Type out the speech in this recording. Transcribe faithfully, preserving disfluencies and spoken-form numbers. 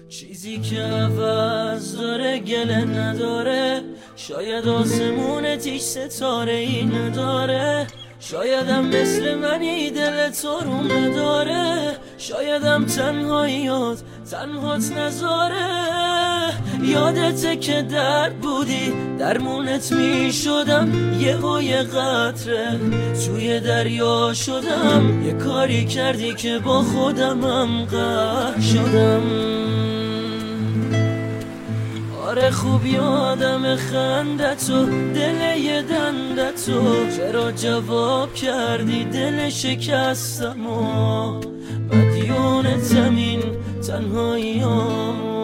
چیزی که عوض داره گله نداره، شاید آسمون تیش ستاره ای نداره، شایدم مثل منی دل تو رو نداره، شایدم تنهاییات تنهات نذاره. یادته که درد بودی درمونت می شدم، یه و یه قطره توی دریا شدم، یه کاری کردی که با خودمم غرق شدم. آره خوب یادم خندتو، دل یه دندتو، چرا جواب کردی دل شکستم و مدیونتم این تنهاییام.